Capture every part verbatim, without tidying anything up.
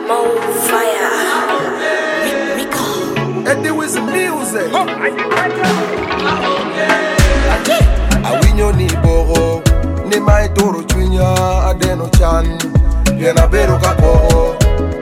Mo Fire. Rico. And there was music. I win your ni boro. Ni mai toro chunya adeno chan. Viena bero kako.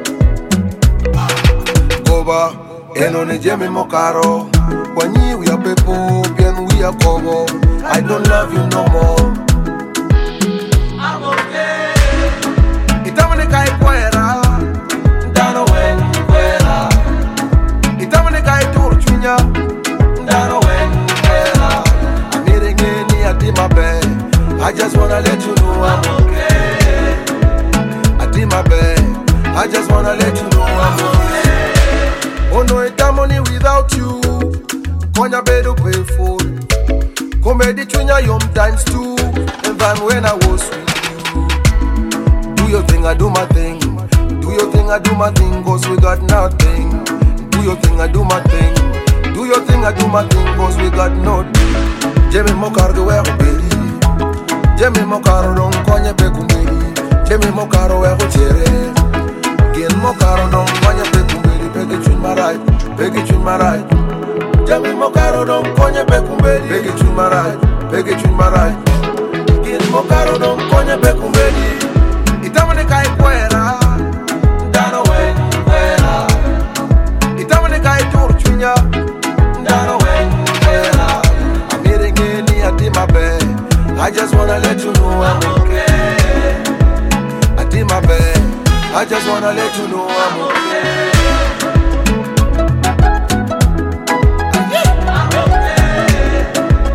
Goba. Eno ne jemi mokaro. Wanyi we are people. Bien we are kobo. I don't love you no more. I'm okay. Itamane kai kwera. Ndano wen kwera. Itamane kai toro chunya. Ndano wen kwera. I'm eating any at my bed. I just wanna let you know I'm okay. I did my bed. I just wanna let you know I'm okay. Oh no, it's money without you. Konya bedu pay full. Comedy chunya yom times two. And then when I was with you. Do your thing, I do my thing. Do your thing, I do my thing. Cause we got nothing. Do your thing, I do my thing. Do your thing, I do my thing. Cause we got nothing. Jemi mokargo we uberi. Jemi mokaro don konye pe kumberi. Jemi mokaro we uchere. Gien mokaro don konye pe kumberi. Pege chun marai, pege chun marai. Jemi mokaro don konye pe kumberi. Pege chun marai, pege chun marai. Gien mokaro don konye pe kumberi. Itamane kai kwera. Ndano wen kwera. Itamane kai toro chunya. Ndano wen kwera. I'm eating any at my bed. I just wanna let you know I'm okay. I did my best. I just wanna let you know I'm okay. I'm okay.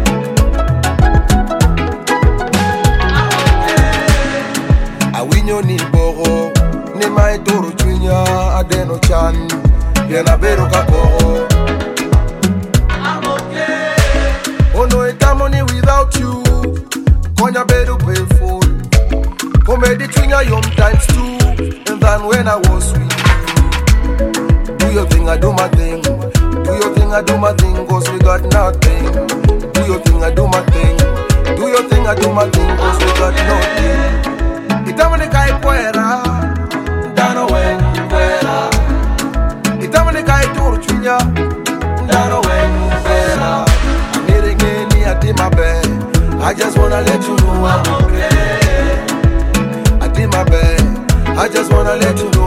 I'm okay. I win your ni boro. Ni mai toro chunya adeno chan. Viena bero kako. I'm okay. Oh no, it's money without you. Konya bedu pay full. Comedy chunya yom times two. And then when I was with you. Do your thing, I do my thing. Do your thing, I do my thing. Cause we got nothing. Do your thing, I do my thing. Do your thing, I do my thing. Cause we got nothing. Itamane kai kwera. Ndano wen kwera. Itamane kai toro chunya. Ndano wen kwera. I'm eating any at my bed. I just wanna let you know I'm okay. I did my best. I just wanna let you know